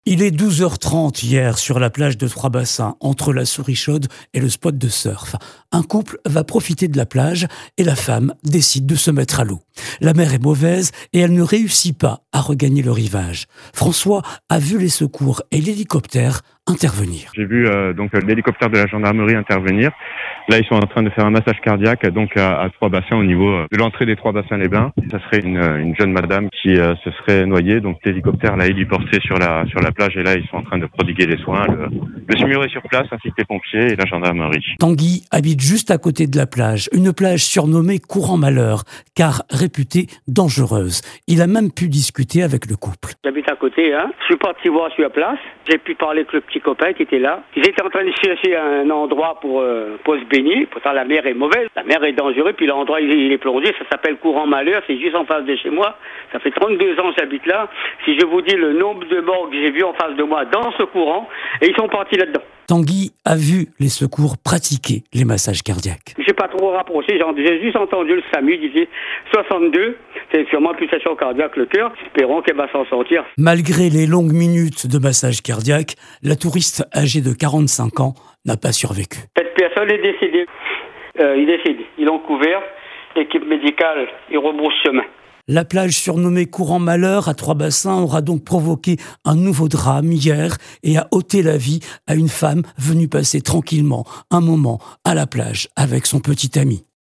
Il est 12h30 hier sur la plage de Trois-Bassins, entre la Souris-Chaude et le spot de surf. Un couple va profiter de la plage et la femme décide de se mettre à l'eau. La mer est mauvaise et elle ne réussit pas à regagner le rivage. François a vu les secours et l'hélicoptère intervenir. J'ai vu l'hélicoptère de la gendarmerie intervenir. Là, ils sont en train de faire un massage cardiaque à Trois-Bassins au niveau de l'entrée des Trois-Bassins-les-Bains. Ça serait une jeune madame qui se serait noyée. Donc l'hélicoptère l'a héliporté sur la plage et là, ils sont en train de prodiguer les soins. Le SMUR est sur place ainsi que les pompiers et la gendarmerie. Tanguy habite juste à côté de la plage, une plage surnommée Courant Malheur, car réputée dangereuse. Il a même pu discuter avec le couple. J'habite à côté, Je suis parti voir sur la place. J'ai pu parler avec le petit copain qui était là. Ils étaient en train de chercher un endroit pour se baigner. Pourtant, la mer est mauvaise, la mer est dangereuse. Puis l'endroit, il est plongé. Ça s'appelle Courant Malheur. C'est juste en face de chez moi. Ça fait 32 ans que j'habite là. Si je vous dis le nombre de morts que j'ai vu en face de moi dans ce courant, et ils sont partis là-dedans. Tanguy a vu les secours pratiquer les massages cardiaques. J'ai pas trop rapproché, j'ai juste entendu le SAMU, il disait 62, c'est sûrement pulsation cardiaque le cœur, espérons qu'elle va s'en sortir. Malgré les longues minutes de massage cardiaque, la touriste âgée de 45 ans n'a pas survécu. Cette personne est décédée, ils l'ont couvert, l'équipe médicale, ils rebrousse chemin. La plage surnommée Courant Malheur à Trois-Bassins aura donc provoqué un nouveau drame hier et a ôté la vie à une femme venue passer tranquillement un moment à la plage avec son petit ami.